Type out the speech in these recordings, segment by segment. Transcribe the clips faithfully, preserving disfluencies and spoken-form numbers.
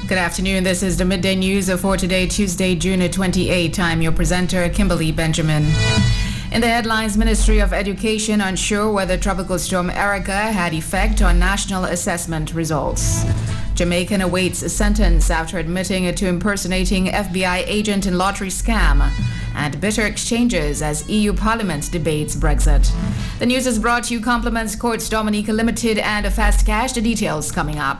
Good afternoon. This is the Midday News for today, Tuesday, June twenty-eighth. I'm your presenter, Kimberly Benjamin. In the headlines, Ministry of Education unsure whether Tropical Storm Erica had effect on national assessment results. Jamaican awaits a sentence after admitting to impersonating F B I agent in lottery scam. And bitter exchanges as E U Parliament debates Brexit. The news is brought to you compliments Courts Dominica Limited and Fast Cash. The details coming up.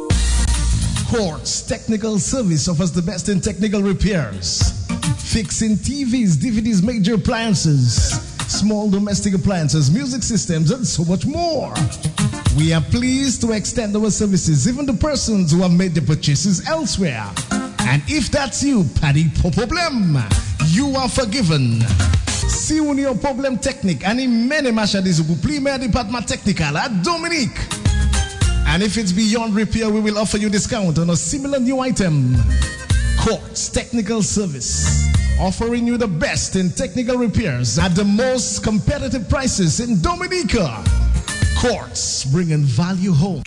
Quartz Technical Service offers the best in technical repairs, fixing T Vs, D V Ds, major appliances, small domestic appliances, music systems, and so much more. We are pleased to extend our services even to persons who have made their purchases elsewhere. And if that's you, Paddy problem, you are forgiven. Si un your problem technique, and in many machines who play my department technical at Dominique. And if it's beyond repair, we will offer you discount on a similar new item. Quartz Technical Service, offering you the best in technical repairs at the most competitive prices in Dominica. Quartz, bringing value home.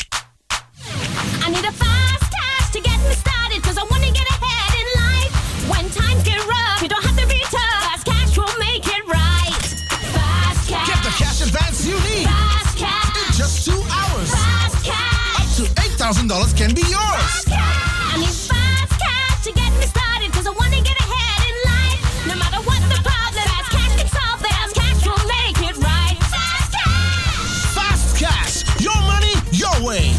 I need a fast cash to get me started, cause I want to get ahead in life. When times get rough, you don't have to be tough. Fast cash will make it right. Fast cash. Get the cash advance you need. Fast cash. In just two hours. Fast cash. Up to eight thousand dollars can be yours. Fast cash. I need fast cash to get me started, cause I want to get ahead in life. No matter what the problem, fast cash can solve it. Fast cash will make it right. Fast cash. Fast cash. Your money, your way.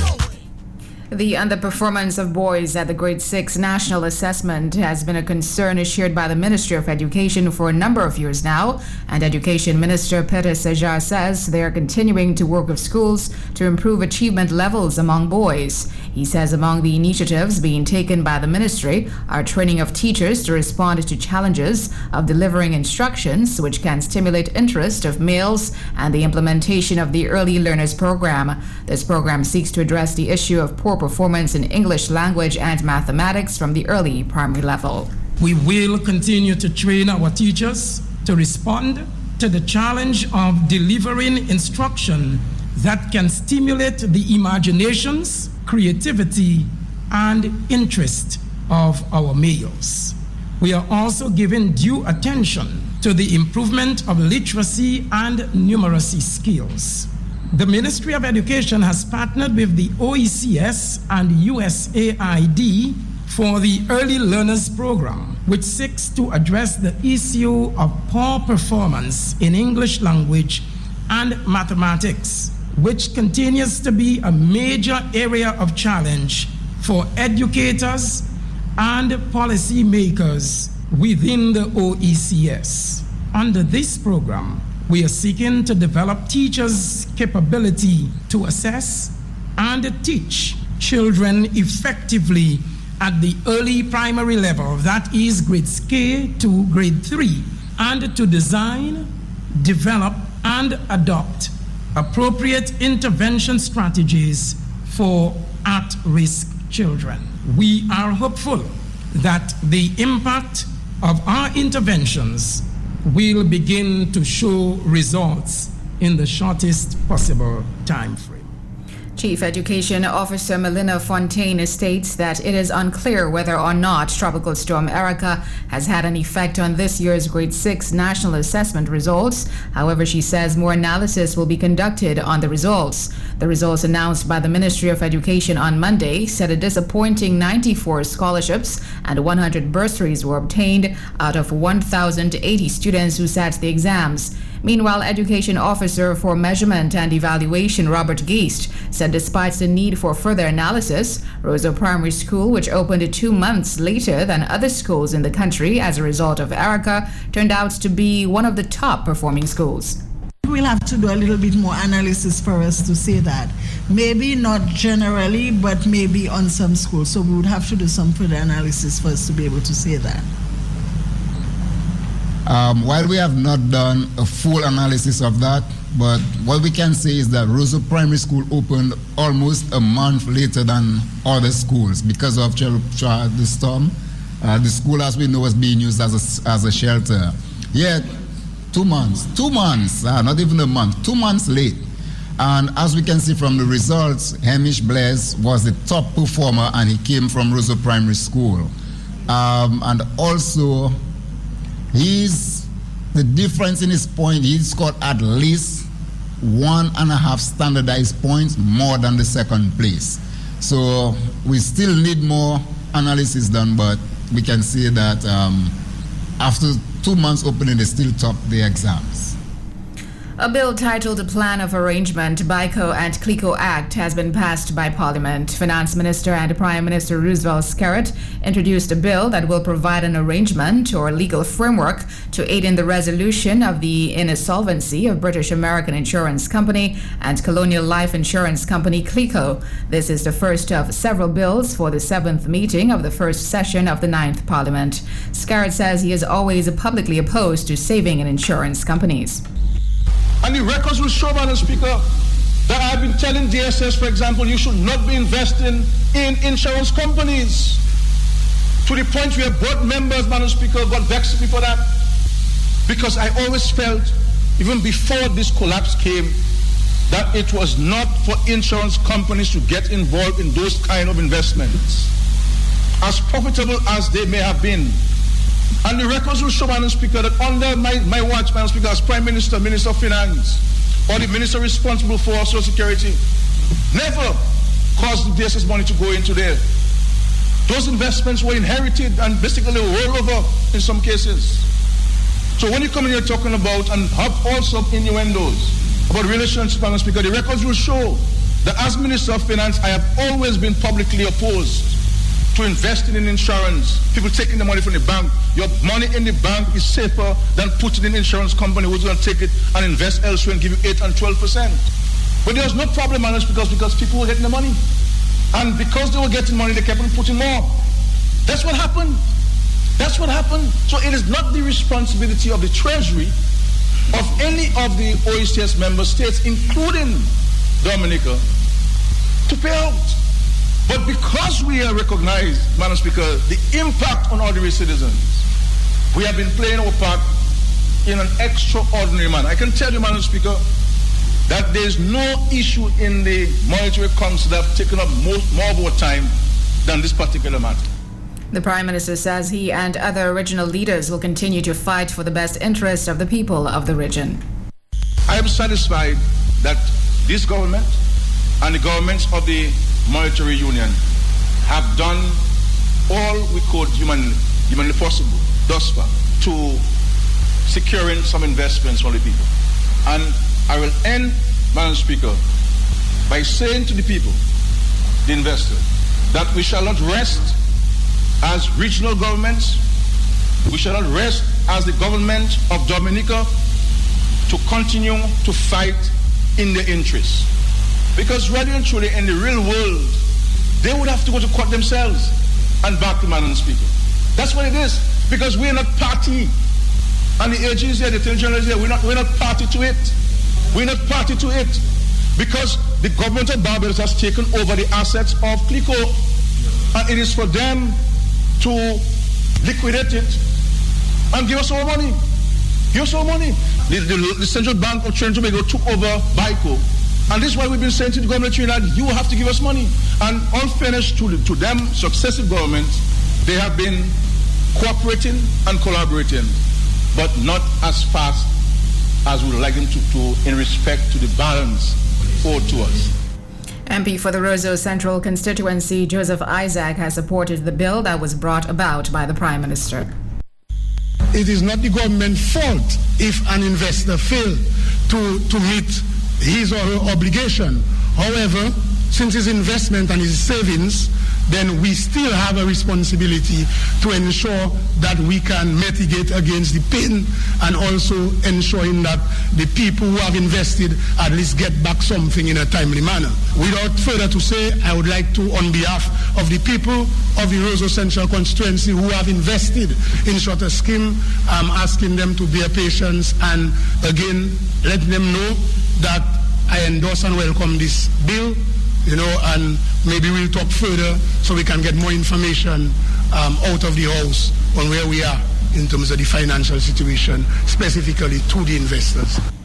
The underperformance of boys at the Grade six National Assessment has been a concern shared by the Ministry of Education for a number of years now, and Education Minister Peter Sejar says they are continuing to work with schools to improve achievement levels among boys. He says among the initiatives being taken by the ministry are training of teachers to respond to challenges of delivering instructions which can stimulate interest of males, and the implementation of the Early Learners Program. This program seeks to address the issue of poor performance in English language and mathematics from the early primary level. We will continue to train our teachers to respond to the challenge of delivering instruction that can stimulate the imaginations, creativity, and interest of our males. We are also giving due attention to the improvement of literacy and numeracy skills. The Ministry of Education has partnered with the O E C S and U S A I D for the Early Learners Program, which seeks to address the issue of poor performance in English language and mathematics, which continues to be a major area of challenge for educators and policymakers within the O E C S. Under this program, we are seeking to develop teachers' capability to assess and teach children effectively at the early primary level, that is grades K to grade three, and to design, develop, and adopt appropriate intervention strategies for at-risk children. We are hopeful that the impact of our interventions will begin to show results in the shortest possible time frame. Chief Education Officer Melina Fontaine states that it is unclear whether or not Tropical Storm Erica has had an effect on this year's Grade six National Assessment results. However, she says more analysis will be conducted on the results. The results announced by the Ministry of Education on Monday said a disappointing ninety-four scholarships and one hundred bursaries were obtained out of one thousand eighty students who sat the exams. Meanwhile, Education Officer for Measurement and Evaluation Robert Geist said despite the need for further analysis, Roseau Primary School, which opened two months later than other schools in the country as a result of Erica, turned out to be one of the top performing schools. We'll have to do a little bit more analysis for us to say that. Maybe not generally, but maybe on some schools. So we would have to do some further analysis for us to be able to say that. Um, while we have not done a full analysis of that, but what we can say is that Roseau Primary School opened almost a month later than other schools because of the storm. Uh, the school, as we know, was being used as a, as a shelter. Yet, two months, two months, uh, not even a month, two months late. And as we can see from the results, Hamish Blaise was the top performer and he came from Roseau Primary School. Um, and also, he's, the difference in his point, he scored at least one and a half standardized points more than the second place. So we still need more analysis done, but we can say that um, after two months opening, they still topped the exams. A bill titled Plan of Arrangement, BICO and CLICO Act has been passed by Parliament. Finance Minister and Prime Minister Roosevelt Skerrit introduced a bill that will provide an arrangement or legal framework to aid in the resolution of the insolvency of British American Insurance Company and Colonial Life Insurance Company CLICO. This is the first of several bills for the seventh meeting of the first session of the ninth Parliament. Skerrit says he is always publicly opposed to saving in insurance companies. And the records will show, Madam Speaker, that I've been telling D S S, for example, you should not be investing in insurance companies. To the point where board members, Madam Speaker, got vexed with me for that. Because I always felt, even before this collapse came, that it was not for insurance companies to get involved in those kind of investments, as profitable as they may have been. And the records will show, Madam Speaker, that under my, my watch, Madam Speaker, as Prime Minister, Minister of Finance, or the Minister responsible for Social Security, never caused the D S S money to go into there. Those investments were inherited and basically rolled over in some cases. So when you come in here talking about, and have also innuendos about relationships, Madam Speaker, the records will show that as Minister of Finance, I have always been publicly opposed to investing in insurance. People taking the money from the bank. Your money in the bank is safer than putting in an insurance company who's going to take it and invest elsewhere and give you eight and twelve percent. But there was no problem, Madam Speaker, because, because people were getting the money. And because they were getting money, they kept on putting more. That's what happened. That's what happened. So it is not the responsibility of the Treasury of any of the O E C S member states, including Dominica, to pay out. But because we are recognized, Madam Speaker, the impact on ordinary citizens, we have been playing our part in an extraordinary manner. I can tell you, Madam Speaker, that there is no issue in the Monetary Council that have taken up more, more of our time than this particular matter. The Prime Minister says he and other regional leaders will continue to fight for the best interest of the people of the region. I am satisfied that this government and the governments of the Monetary Union have done all we could humanly, humanly possible thus far to securing some investments for the people. And I will end, Madam Speaker, by saying to the people, the investors, that we shall not rest as regional governments, we shall not rest as the government of Dominica to continue to fight in their interests. Because really and truly, in the real world, they would have to go to court themselves and back the Madam Speaker. That's what it is. Because we're not party. And the A G is here, the Attorney General is here. We're not, we're not party to it. We're not party to it. Because the government of Barbados has taken over the assets of CLICO. And it is for them to liquidate it and give us our money. Give us our money. The, the, the Central Bank of Trinidad and Tobago took over BICO. And this is why we've been saying to the government of Trinidad, you have to give us money. And all fairness to, to them, successive governments, they have been cooperating and collaborating, but not as fast as we would like them to, to in respect to the balance owed to us. M P for the Roseau Central constituency, Joseph Isaac, has supported the bill that was brought about by the Prime Minister. It is not the government's fault if an investor fails to, to meet his or her obligation. However, since his investment and his savings, then we still have a responsibility to ensure that we can mitigate against the pain and also ensuring that the people who have invested at least get back something in a timely manner. Without further to say, I would like to, on behalf of the people of the Roseau Central constituency who have invested in such a scheme, I'm asking them to bear patience and again let them know that I endorse and welcome this bill, you know, and maybe we'll talk further so we can get more information um, out of the house on where we are in terms of the financial situation, specifically to the investors.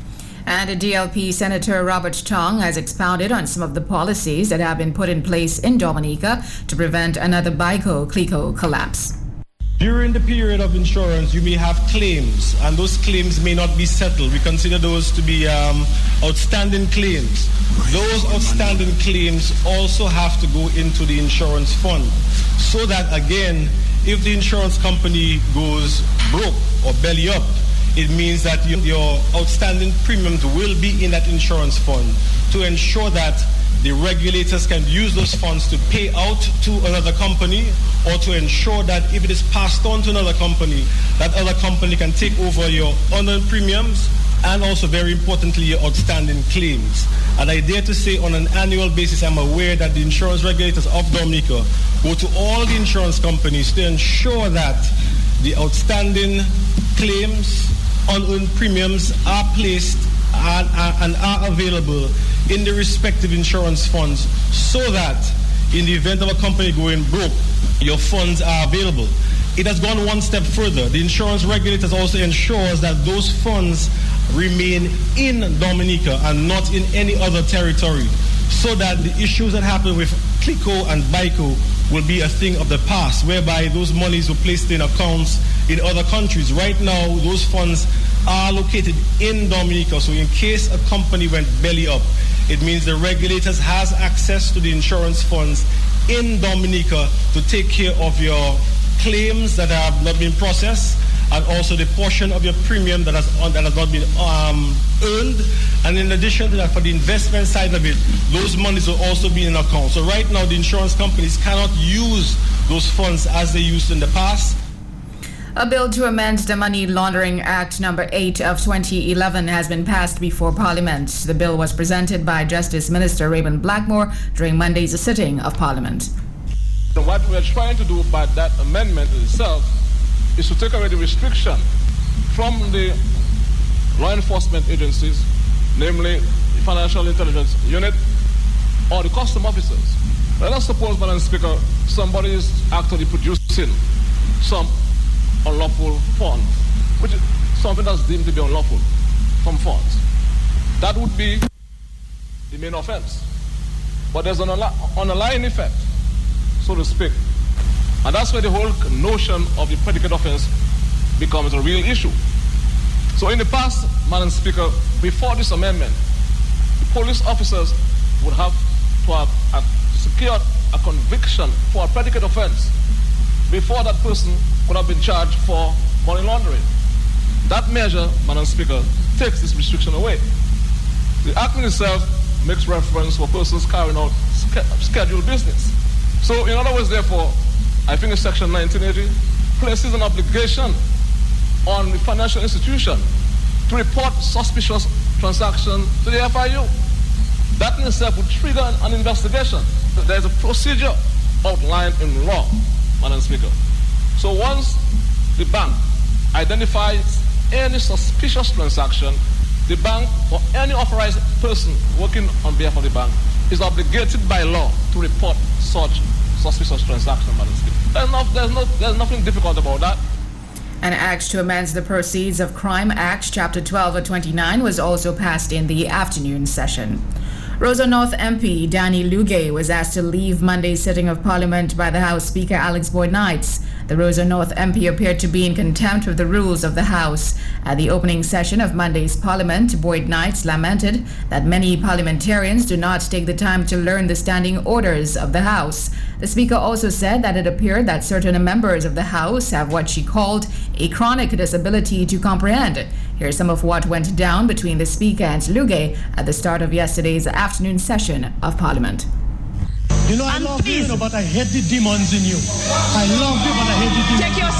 And D L P Senator Robert Tong has expounded on some of the policies that have been put in place in Dominica to prevent another BICO-CLICO collapse. During the period of insurance, you may have claims, and those claims may not be settled. We consider those to be um, outstanding claims. Those outstanding claims also have to go into the insurance fund, so that, again, if the insurance company goes broke or belly up, it means that your outstanding premiums will be in that insurance fund to ensure that the regulators can use those funds to pay out to another company, or to ensure that if it is passed on to another company, that other company can take over your unearned premiums and also, very importantly, your outstanding claims. And I dare to say, on an annual basis, I'm aware that the insurance regulators of Dominica go to all the insurance companies to ensure that the outstanding claims, unearned premiums are placed and, and are available in the respective insurance funds, so that in the event of a company going broke, your funds are available. It has gone one step further. The insurance regulators also ensures that those funds remain in Dominica and not in any other territory, so that the issues that happen with CLICO and BICO will be a thing of the past, whereby those monies were placed in accounts in other countries. Right now, those funds are located in Dominica, so in case a company went belly up, it means the regulators has access to the insurance funds in Dominica to take care of your claims that have not been processed, and also the portion of your premium that has, that has not been um, earned. And in addition to that, for the investment side of it, those monies will also be in account. So right now, the insurance companies cannot use those funds as they used in the past. A bill to amend the Money Laundering Act number eight of twenty eleven has been passed before Parliament. The bill was presented by Justice Minister Raymond Blackmore during Monday's sitting of Parliament. So what we're trying to do by that amendment itself is to take away the restriction from the law enforcement agencies, namely the Financial Intelligence Unit or the custom officers. Let us suppose, Madam Speaker, somebody is actually producing some unlawful funds, which is something that's deemed to be unlawful from funds. That would be the main offense. But there's an underlying effect, so to speak. And that's where the whole notion of the predicate offense becomes a real issue. So in the past, Madam Speaker, before this amendment, the police officers would have to have uh, secured a conviction for a predicate offense before that person could have been charged for money laundering. That measure, Madam Speaker, takes this restriction away. The Act in itself makes reference for persons carrying out scheduled business. So, in other words, therefore, I think in Section nineteen eighty places an obligation on the financial institution to report suspicious transaction to the F I U. That in itself would trigger an, an investigation. There's a procedure outlined in law, Madam Speaker. So once the bank identifies any suspicious transaction, the bank or any authorized person working on behalf of the bank is obligated by law to report such suspicious transaction, Madam Speaker. There's, no, there's, no, there's nothing difficult about that. An act to amend the Proceeds of Crime Act, Chapter twelve of twenty-nine, was also passed in the afternoon session. Rosa North M P Danny Lugay was asked to leave Monday's sitting of Parliament by the House Speaker Alex Boyd Knights. The Rosa North M P appeared to be in contempt with the rules of the House. At the opening session of Monday's Parliament, Boyd Knights lamented that many parliamentarians do not take the time to learn the standing orders of the House. The Speaker also said that it appeared that certain members of the House have what she called a chronic disability to comprehend. Here's some of what went down between the Speaker and Lugay at the start of yesterday's afternoon session of Parliament. You know, I and love please. you, you know, but I hate the demons in you. I love you, but I hate the demons. Take your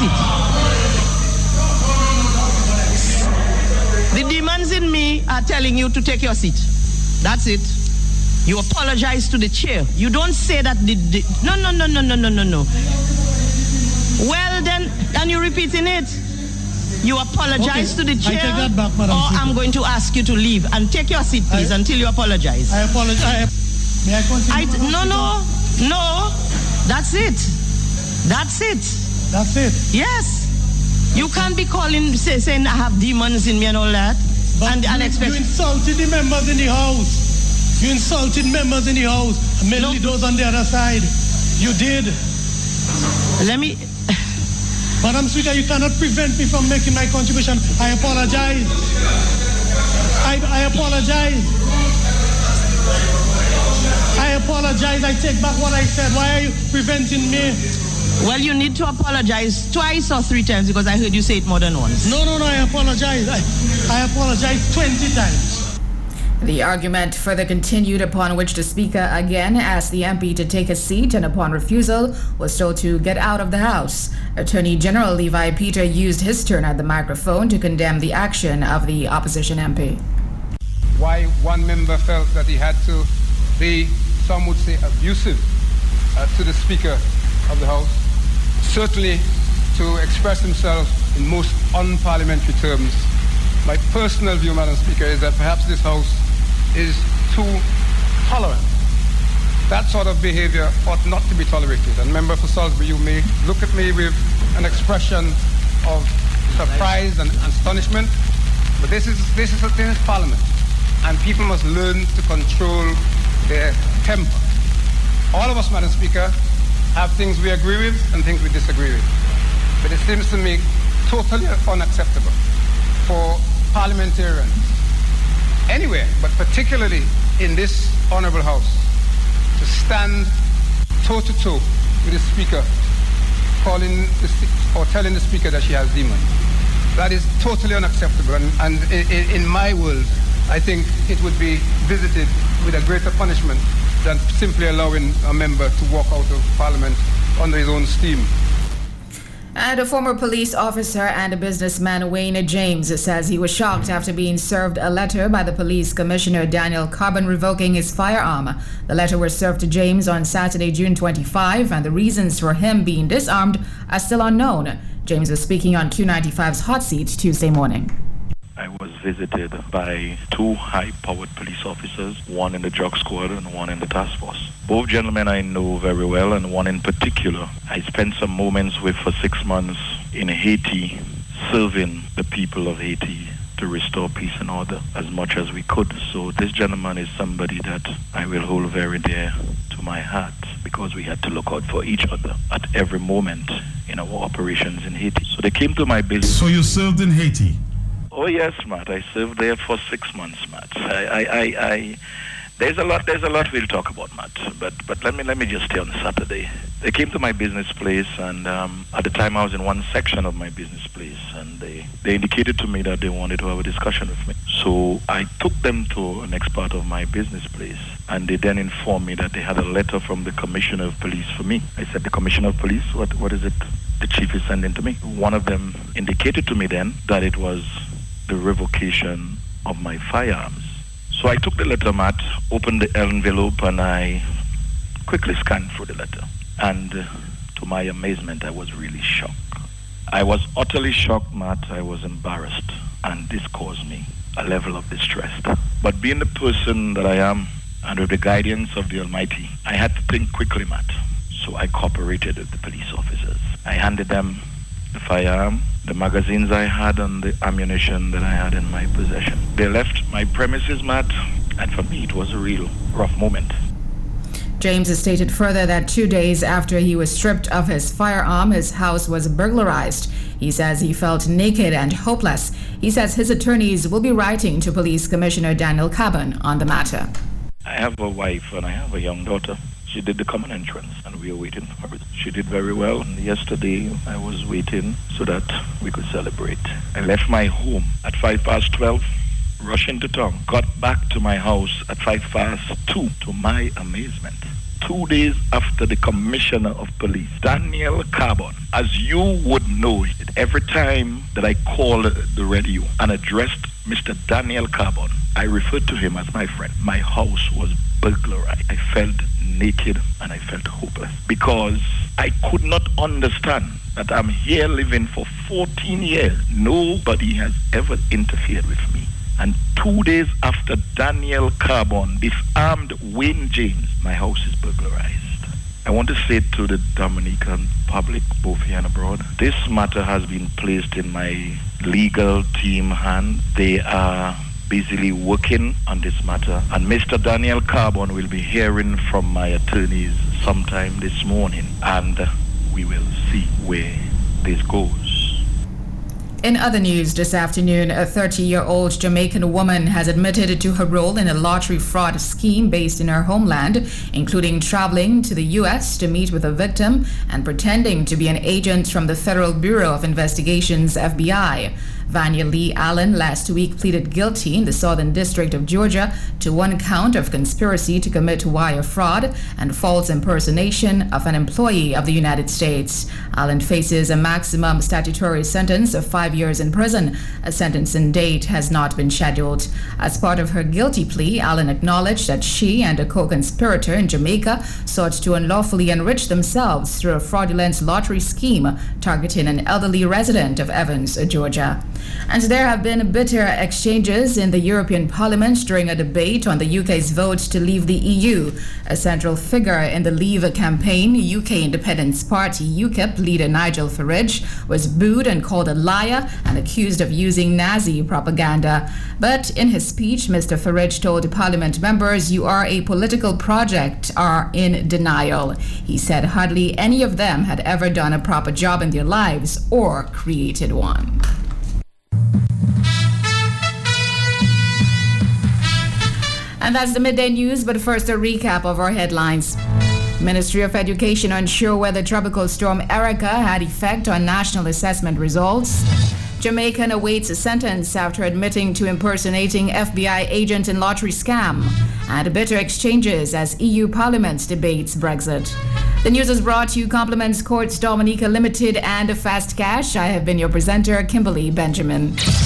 seat. The demons in me are telling you to take your seat. That's it. You apologize to the chair. You don't say that the, the no, no, no, no, no, no, no, no. Well then, and you're repeating it. You apologize okay. to the chair, I take that back, Madam or Speaker. I'm going to ask you to leave and take your seat, please, I, until you apologize. I apologize. May I continue? I, no, no, no. That's it. That's it. That's it. Yes. You can't be calling, say, saying I have demons in me and all that. But and, and you, expect... you insulted the members in the house. You insulted members in the house, mainly no. those on the other side. You did. Let me... Madam Speaker, you cannot prevent me from making my contribution. I apologize. I, I apologize. I apologize. I take back what I said. Why are you preventing me? Well, you need to apologize twice or three times because I heard you say it more than once. No, no, no, I apologize. I, I apologize twenty times. The argument further continued, upon which the Speaker again asked the M P to take a seat and upon refusal was told to get out of the House. Attorney General Levi Peter used his turn at the microphone to condemn the action of the opposition M P. Why one member felt that he had to be, some would say, abusive uh, to the Speaker of the House. Certainly to express himself in most unparliamentary terms. My personal view, Madam Speaker, is that perhaps this House is too tolerant. That sort of behavior ought not to be tolerated. And Member for Salisbury, you may look at me with an expression of surprise and astonishment, but this is this is a thing is Parliament, and people must learn to control their temper. All of us, Madam Speaker, have things we agree with and things we disagree with. But it seems to me totally unacceptable for parliamentarians anywhere, but particularly in this honorable House, to stand toe-to-toe with the Speaker, calling the, or telling the Speaker that she has demons. That is totally unacceptable, and, and in, in my world, I think it would be visited with a greater punishment than simply allowing a member to walk out of Parliament under his own steam. And a former police officer and a businessman, Wayne James, says he was shocked after being served a letter by the police commissioner, Daniel Carbon, revoking his firearm. The letter was served to James on Saturday, June twenty-fifth, and the reasons for him being disarmed are still unknown. James was speaking on Q ninety-five's Hot Seat Tuesday morning. I was visited by two high-powered police officers, one in the drug squad and one in the task force. Both gentlemen I know very well, and one in particular I spent some moments with for six months in Haiti, serving the people of Haiti to restore peace and order as much as we could. So this gentleman is somebody that I will hold very dear to my heart, because we had to look out for each other at every moment in our operations in Haiti. So they came to my business. So you served in Haiti? Oh yes, Matt. I served there for six months, Matt. I, I, I, I, there's a lot. There's a lot we'll talk about, Matt. But, but let me let me just stay on Saturday. They came to my business place, and um, at the time I was in one section of my business place, and they, they indicated to me that they wanted to have a discussion with me. So I took them to the next part of my business place, and they then informed me that they had a letter from the Commissioner of Police for me. I said, the Commissioner of Police? What what is it the chief is sending to me? One of them indicated to me then that it was the revocation of my firearms. So I took the letter, Matt, opened the envelope, and I quickly scanned through the letter. And uh, to my amazement, I was really shocked. I was utterly shocked, Matt. I was embarrassed, and this caused me a level of distress. But being the person that I am, and with the guidance of the Almighty, I had to think quickly, Matt. So I cooperated with the police officers. I handed them the firearm, the magazines I had, and the ammunition that I had in my possession. They left my premises, Matt, and for me it was a real rough moment. James has stated further that two days after he was stripped of his firearm, his house was burglarized. He says he felt naked and hopeless. He says his attorneys will be writing to Police Commissioner Daniel Carbon on the matter. I have a wife and I have a young daughter. She did the common entrance, and we are waiting for her. She did very well. And yesterday, I was waiting so that we could celebrate. I left my home at five past twelve, rushed into town, got back to my house at five past two, to my amazement. Two days after the Commissioner of Police, Daniel Carbon, as you would know, every time that I called the radio and addressed Mister Daniel Carbon, I referred to him as my friend. My house was burglarized. I felt naked and I felt hopeless because I could not understand that I'm here living for fourteen years. Nobody has ever interfered with me. And two days after Daniel Carbon disarmed Wayne James, my house is burglarized. I want to say to the Dominican public, both here and abroad, this matter has been placed in my legal team hand. They are busily working on this matter, and Mister Daniel Carbon will be hearing from my attorneys sometime this morning, and we will see where this goes. In other news this afternoon, a thirty-year-old Jamaican woman has admitted to her role in a lottery fraud scheme based in her homeland, including traveling to the U S to meet with a victim and pretending to be an agent from the Federal Bureau of Investigation's F B I. Vanya Lee Allen last week pleaded guilty in the Southern District of Georgia to one count of conspiracy to commit wire fraud and false impersonation of an employee of the United States. Allen faces a maximum statutory sentence of five years in prison. A sentencing date has not been scheduled. As part of her guilty plea, Allen acknowledged that she and a co-conspirator in Jamaica sought to unlawfully enrich themselves through a fraudulent lottery scheme targeting an elderly resident of Evans, Georgia. And there have been bitter exchanges in the European Parliament during a debate on the U K's vote to leave the E U. A central figure in the Leave campaign, U K Independence Party UKIP leader Nigel Farage, was booed and called a liar and accused of using Nazi propaganda. But in his speech, Mister Farage told Parliament members, "You are a political project, are in denial." He said hardly any of them had ever done a proper job in their lives or created one. And that's the midday news, but first a recap of our headlines. Ministry of Education unsure whether Tropical Storm Erica had effect on national assessment results. Jamaican awaits a sentence after admitting to impersonating F B I agent in lottery scam. And bitter exchanges as E U Parliament debates Brexit. The news is brought to you compliments Courts Dominica Limited and Fast Cash. I have been your presenter, Kimberly Benjamin.